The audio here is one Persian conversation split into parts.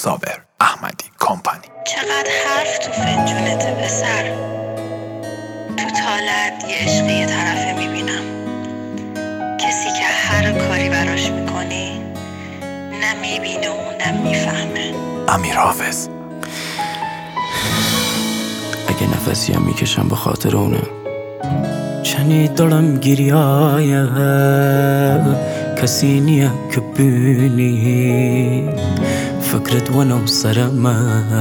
صابر احمدی کمپانی. چقدر حرف تو فنجونته پسر، تو طالعت یه عشق یه طرفه میبینم، کسی که هر کاری براش میکنی نه میبینه و نه میفهمه. امیر حافظ. اگه نفسی هم میکشم به خاطر اونه، چنی دارم گریایه کسی نیه که بینی فکرت ونو سرمه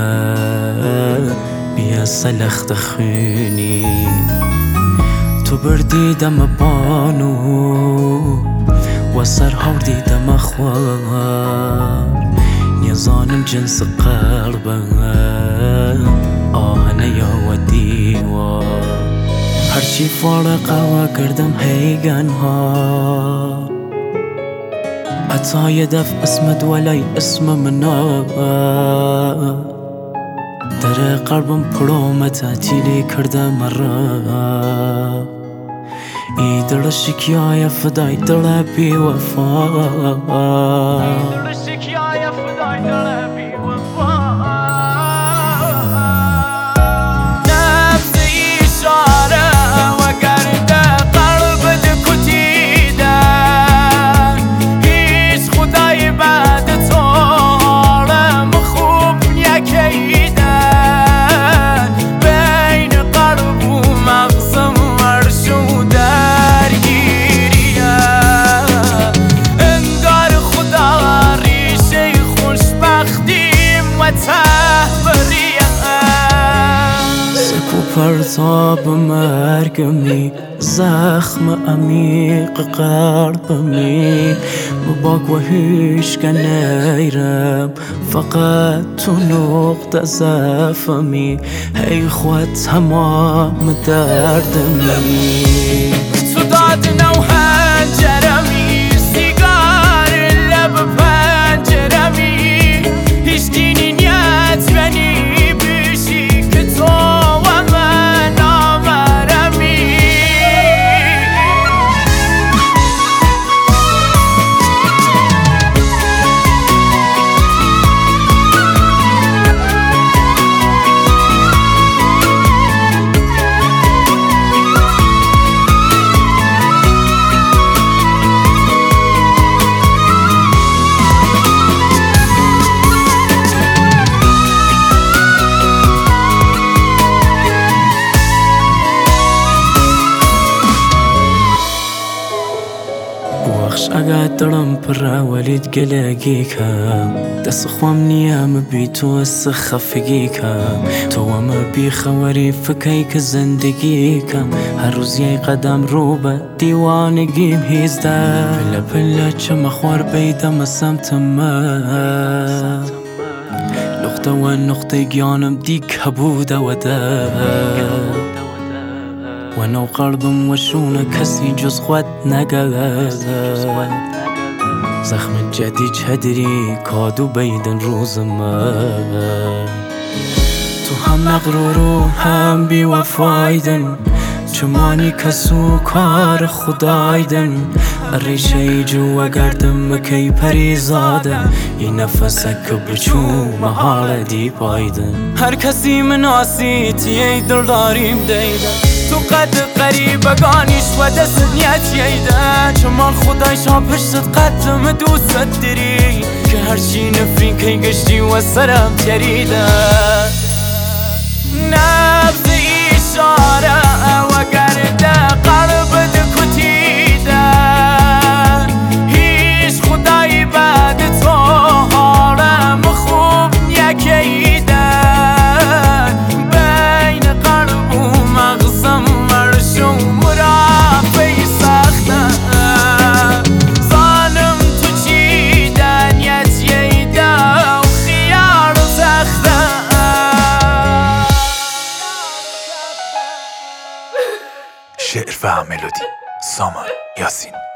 بیا سلخت خونی تو بردیدم بانو و سر هاردیدم خوار نیزانم جنس قلبه آهنه یا و دیوار هرچی فارقه و کردم هیگن ها حتی یه دف اسمت ولی اسم منا در قلبم پرومه تعطیلی کرده مرا ای دل شکیای فدای دل بی وفا دل شکیای فدای دل بی وفا پرتاب مرگمی زخم عمیق قلبمی مباک و هیچ که نیرم فقط تو نقطه ضعفمی هی خود تمام دردمی تو داد نو هنجرمی سیگار لب پنجرمی هیچ دینی نیت بنی اگه دارم پر ولید گلگی کم دست خوام نیم بی تو از خفگی کم تو هم بی خوری فکی که زندگی کم هر روز یه قدم رو به دیوانگیم هیزده پله پله چه مخوار بیدم سمت من نقطه و نقطه گیانم دی کبوده و ده و نو قلبم و شونه کسی جز خود نگه زخم جدی چدری کادو بیدن روز من تو هم مغرور و هم بی وفایدن چمانی کسو کار خدایدن ریشه جو و گردم مکی پریزاده این نفسک بچو محال دی پایدن هر کسی مناسی تیه دل داریم دیدن تو قد قریبگانیش و دست نیت ییده چمان خدایش ها پشتت قدم دوست داری که هرچی نفرین که گشتی و سرم تریده نبض اشاره و گرده قلب دکتیده هیچ خدایی بعد تو حالم خوب نیکیده شعر و ملودی سامان یاسین.